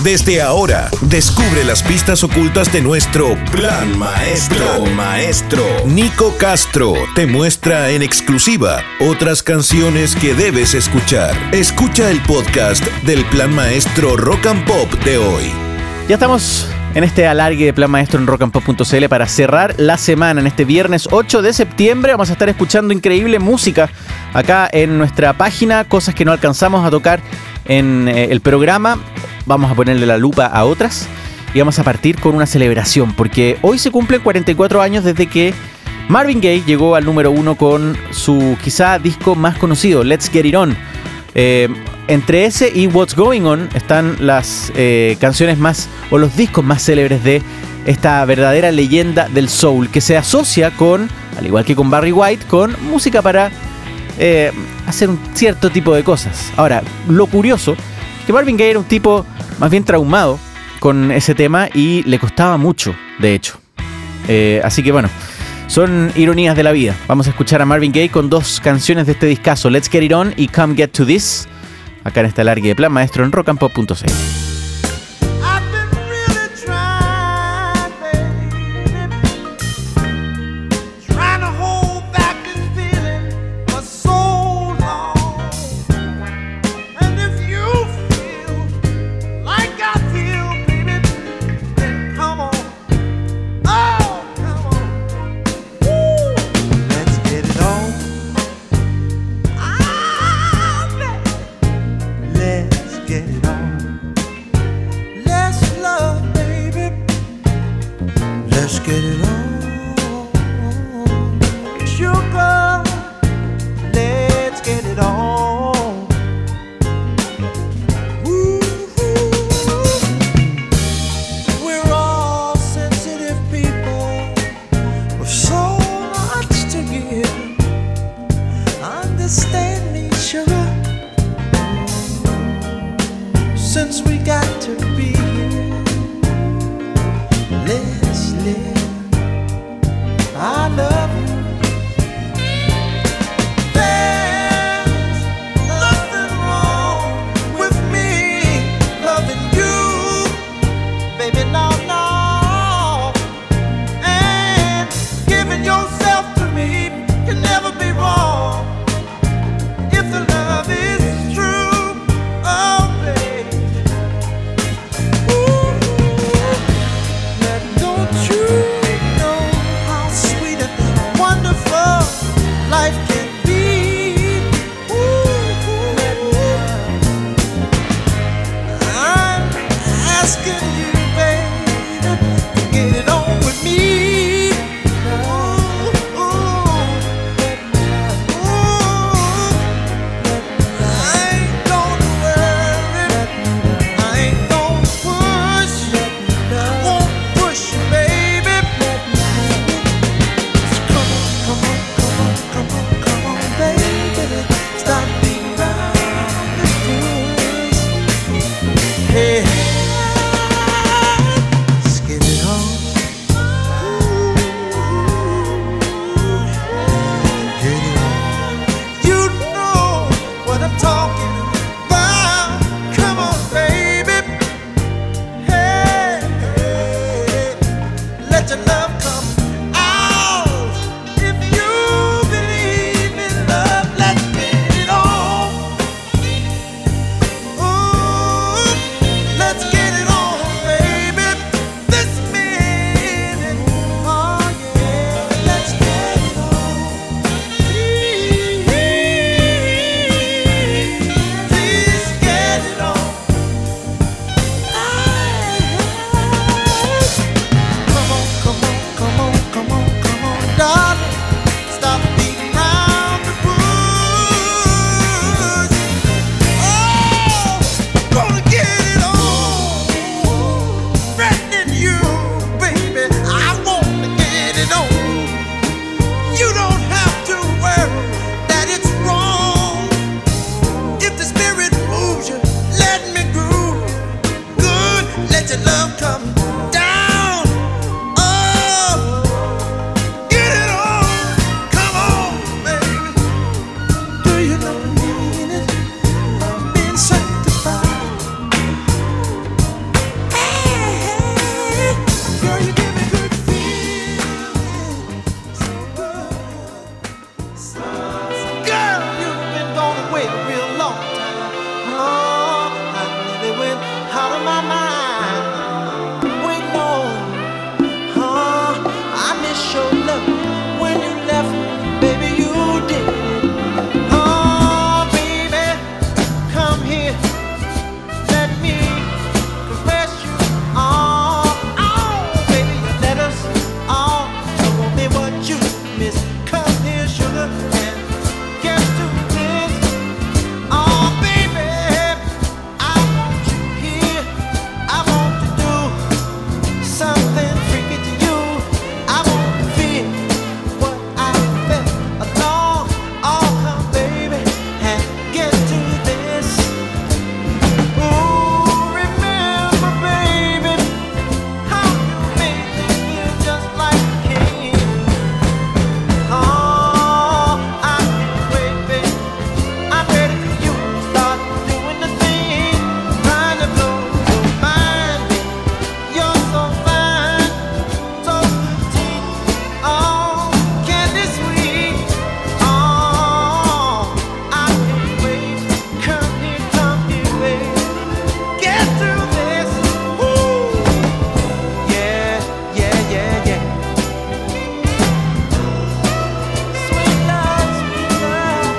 Desde ahora, descubre las pistas ocultas de nuestro Plan Maestro. Nico Castro te muestra en exclusiva otras canciones que debes escuchar. Escucha el podcast del Plan Maestro Rock and Pop de hoy. Ya estamos en este alargue de Plan Maestro en rockandpop.cl para cerrar la semana. En este viernes 8 de septiembre vamos a estar escuchando increíble música acá en nuestra página, cosas que no alcanzamos a tocar en el programa. Vamos a ponerle la lupa a otras y vamos a partir con una celebración, porque hoy se cumplen 44 años desde que Marvin Gaye llegó al número 1 con su quizá disco más conocido, Let's Get It On. Entre ese y What's Going On están las canciones más, o los discos más célebres de esta verdadera leyenda del soul, que se asocia con, al igual que con Barry White, con música para hacer un cierto tipo de cosas. Ahora, lo curioso es que Marvin Gaye era un tipo más bien traumado con ese tema y le costaba mucho, de hecho. Así que bueno, son ironías de la vida. Vamos a escuchar a Marvin Gaye con dos canciones de este discazo, Let's Get It On y Come Get To This, acá en esta alargue de Plan Maestro en rockandpop.cl. my mind. Wait long, I miss your love when you left, baby, you did. Oh, baby, come here, let me caress you. Oh, baby, you let us all show me what you miss. Come here, sugar, and get to this. Oh, baby, I want you here. I want to do something freaky to you. I want to feel what I felt along. Oh, come, baby, and get to this. Ooh, remember, baby, how you made me feel just like a king. Oh, I can't wait, baby. I'm ready for you to start doing the thing, trying to blow your mind. You're so fine, so petite. Oh, candy sweet. Oh, I can't wait. Come here, baby. Get through this. Ooh, yeah, yeah, yeah, yeah. Sweet love, sweet love.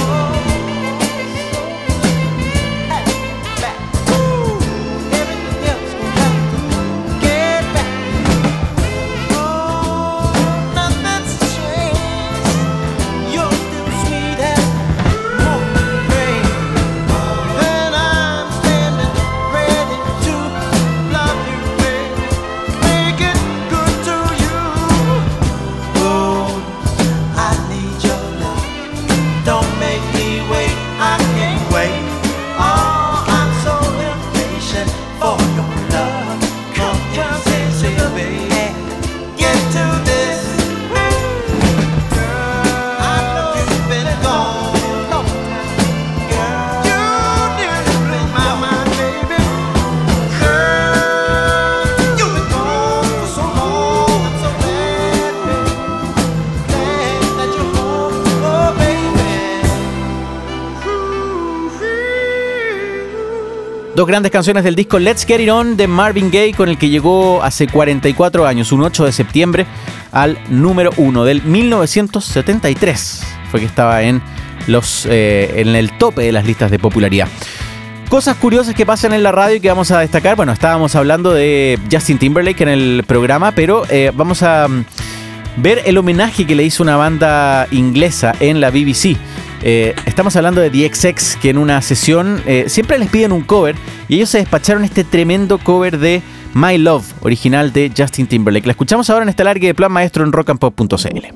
Back. Ooh, everything else will have to get back. Oh, nothing's changed. You're still sweet as morning rain, and I'm standing ready to love you, baby. Make it good to you. Oh, I need your love. Don't make me wait. I can't wait. Oh, I'm so impatient for your love. Come here, say, baby, get to this. Girl, I know you've been gone long time. Girl, you nearly blew my mind, baby. Girl, you've been gone for so long and so bad, baby. Glad that you're home, oh baby. Dos grandes canciones del disco Let's Get It On de Marvin Gaye, con el que llegó hace 44 años, un 8 de septiembre, al número 1 del 1973. Fue que estaba en el tope de las listas de popularidad. Cosas curiosas que pasan en la radio y que vamos a destacar. Bueno, estábamos hablando de Justin Timberlake en el programa, pero vamos a ver el homenaje que le hizo una banda inglesa en la BBC. Estamos hablando de The XX, que en una sesión siempre les piden un cover, y ellos se despacharon este tremendo cover de My Love, original de Justin Timberlake. La escuchamos ahora en este alargue de Plan Maestro en rockandpop.cl.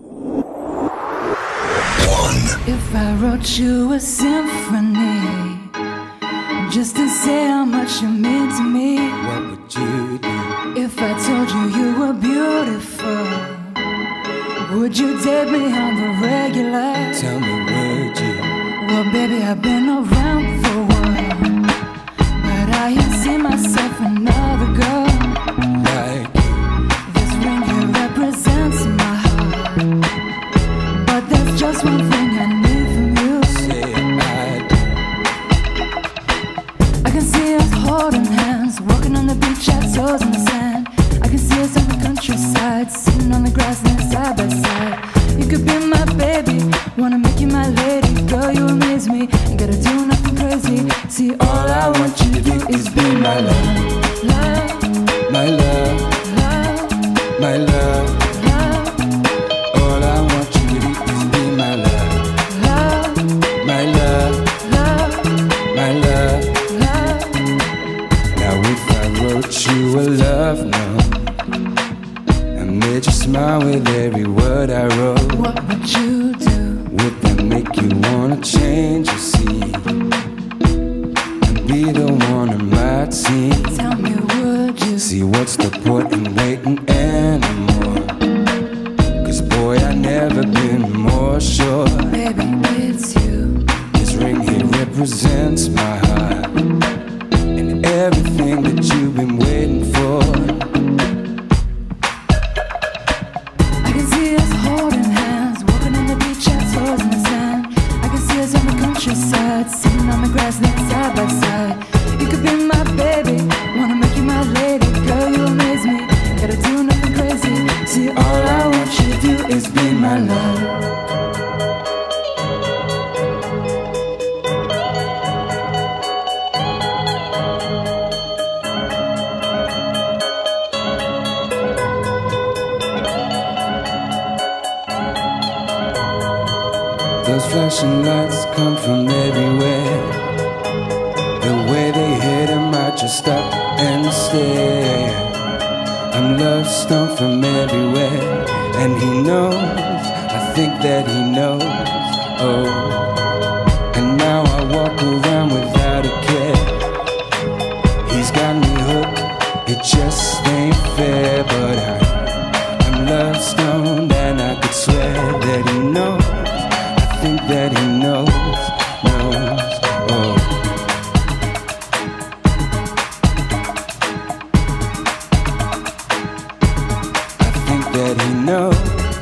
If I wrote you a symphony just to say how much you mean to me, What would you do? if I told you you were beautiful, would you date me on the regular? Tell me, would you? Well, baby, I've been around for a while, but I ain't seen myself another girl Like This ring here represents my heart, but there's just one thing I need from you. say I do. I can see us holding hands, walking on the beach, our toes in the sand. I can see us on the countryside, sitting on the grassland side by side. You could be my baby, wanna make you my lady. Girl, you amaze me, ain't gotta do nothing crazy. See, all I want you to do is be my love. Love, My love, love, my love. love, All I want you to do is be my love. love, My love, love, my love. love. Now if I wrote you a love note, I made you smile with every word I wrote, What would you do? would that make you wanna change your scene and be the one on my team? Tell me, would you? See, what's the point in waiting anymore? 'Cause boy, I never been more sure. Baby, it's you. This ring here represents my heart and everything that you've been waiting for. I can see us holding hands, walking on the beach, our toes in the sand. I can see us on the countryside, sitting on the grassland side by side. You could be my baby, Baby, all I want you to do is be my love. Those flashing lights come from everywhere. The way they hit 'em, I just stop and stare. I'm love stoned from everywhere, and he knows, I think that he knows. Oh, and now I walk around without a care. He's got me hooked, it just ain't fair. But I'm love stoned, and I could swear that he knows. I think that he knows, oh. That he knows.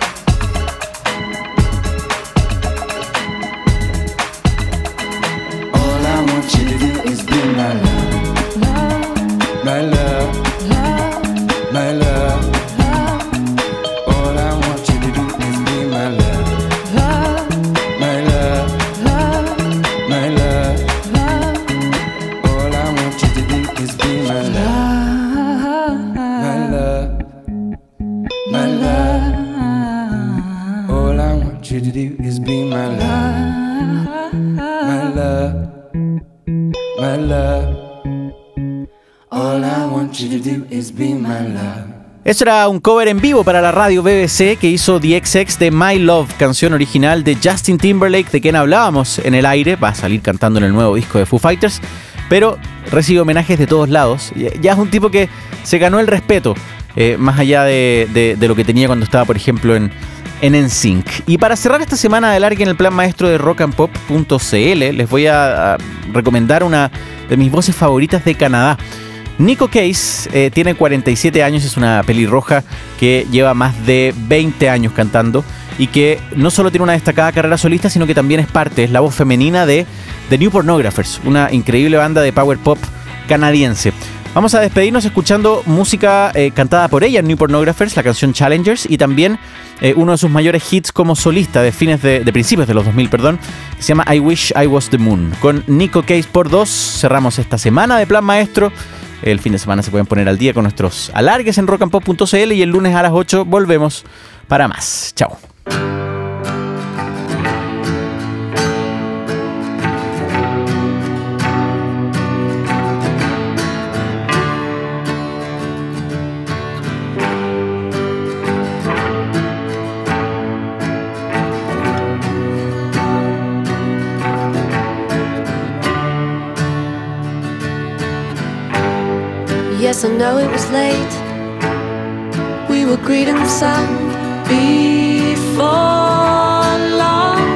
All I want you to do is be my love, my love, my love. All I want you to do is be my love, my love, my love. All I want you to do is be my love, my love. My love, all I want you to do is be my love, my love, my love. All I want you to do is be my love. Eso era un cover en vivo para la radio BBC que hizo The XX de My Love, canción original de Justin Timberlake, de quien hablábamos en el aire. Va a salir cantando en el nuevo disco de Foo Fighters, pero recibe homenajes de todos lados. Ya es un tipo que se ganó el respeto, más allá de lo que tenía cuando estaba, por ejemplo, en NSYNC. Y para cerrar esta semana de alargue en el plan maestro de rockandpop.cl, les voy a recomendar una de mis voces favoritas de Canadá. Nico Case tiene 47 años, es una pelirroja que lleva más de 20 años cantando y que no solo tiene una destacada carrera solista, sino que también es la voz femenina de The New Pornographers, una increíble banda de power pop canadiense. Vamos a despedirnos escuchando música cantada por ella en New Pornographers, la canción Challengers, y también uno de sus mayores hits como solista de principios de los 2000, que se llama I Wish I Was the Moon. Con Nico Case por 2 cerramos esta semana de Plan Maestro. El fin de semana se pueden poner al día con nuestros alargues en rockandpop.cl y el lunes a las 8 volvemos para más. Chao. Yes, I know it was late. We were greeting the sun before long.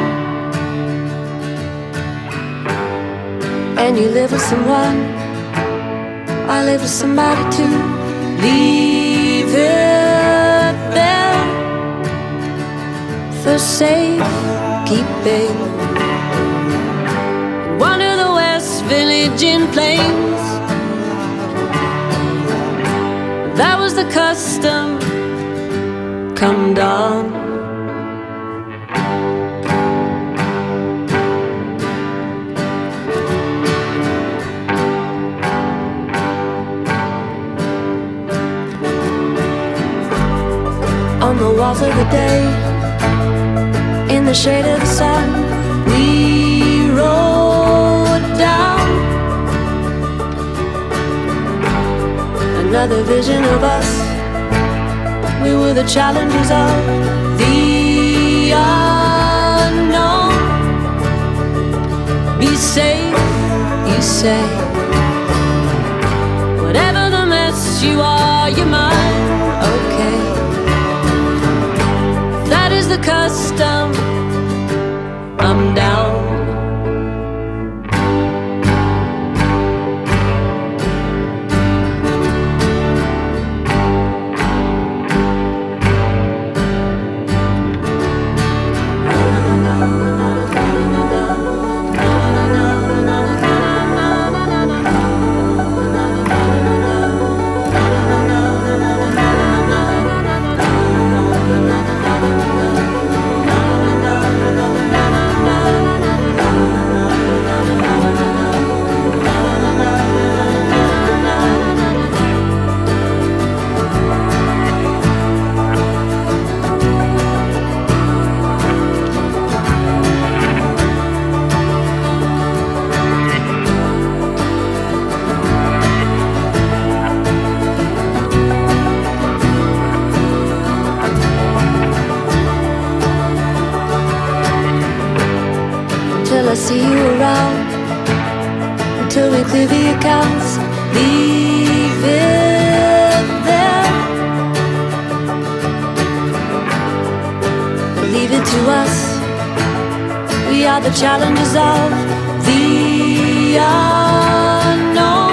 And you live with someone, I live with somebody too. Leave it there for safekeeping. One of the West Village in Plains. That was the custom, come dawn. On the walls of the day, in the shade of the sun, we rode down. Another vision of us. We were the challengers of the unknown. Be safe, you say. Whatever the mess you are, you're mine. Okay. That is the custom. I'm down. challenges of the unknown.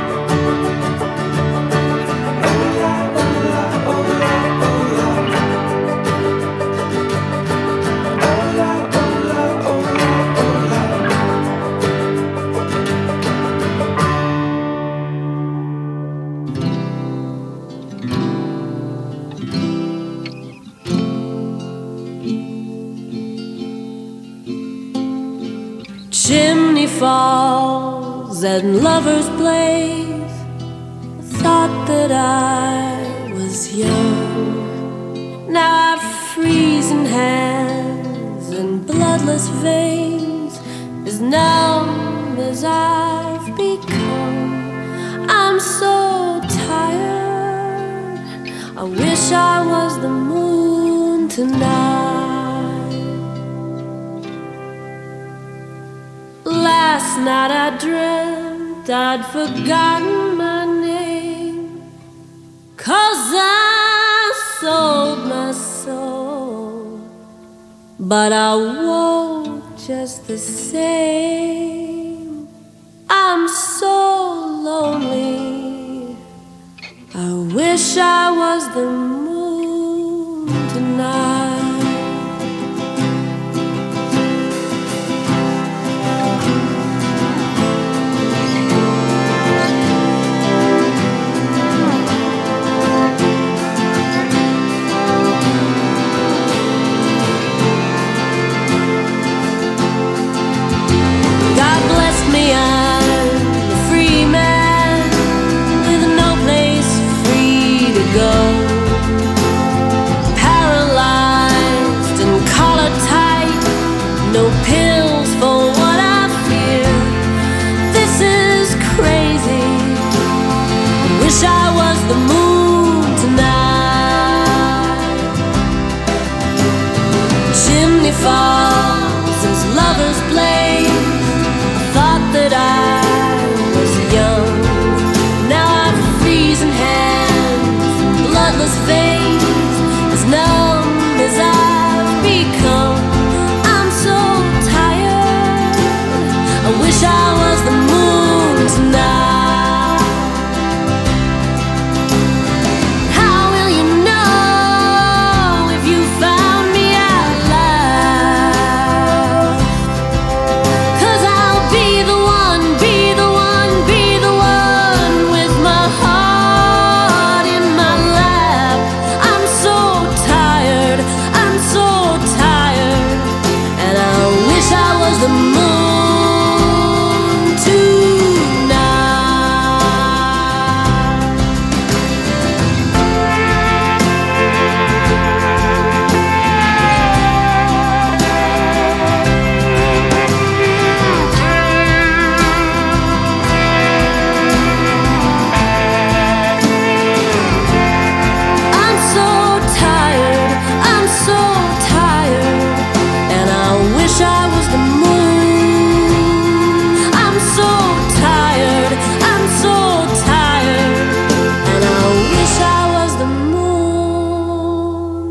Chimney falls and lovers' blaze. Thought that I was young. Now I've freezing hands and bloodless veins, as numb as I've become. I'm so tired. I wish I was the moon tonight. Last night I dreamt I'd forgotten my name, 'cause I sold my soul, but I won't just the same. I'm so lonely, I wish I was the moon tonight. Falls as lovers blaze. I thought that I was young. Now I've freezing hands and bloodless veins, as numb as I've become. I'm so tired. I wish I was the moon tonight. How will you know if you found me out loud? 'Cause I'll be the one, be the one, be the one with my heart in my lap. I'm so tired, I'm so tired, and I wish I was the moon tonight. I'm so tired, I'm so tired, and I wish I was the moon. I'm so tired, I'm so tired, and I wish I was the moon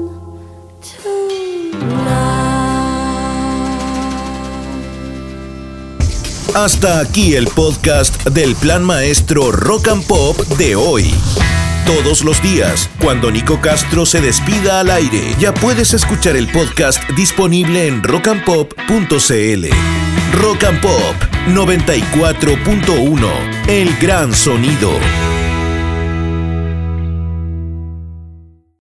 tonight. Hasta aquí el podcast del Plan Maestro Rock and Pop de hoy. Todos los días, cuando Nico Castro se despida al aire, ya puedes escuchar el podcast disponible en rockandpop.cl. Rock and Pop 94.1, el gran sonido.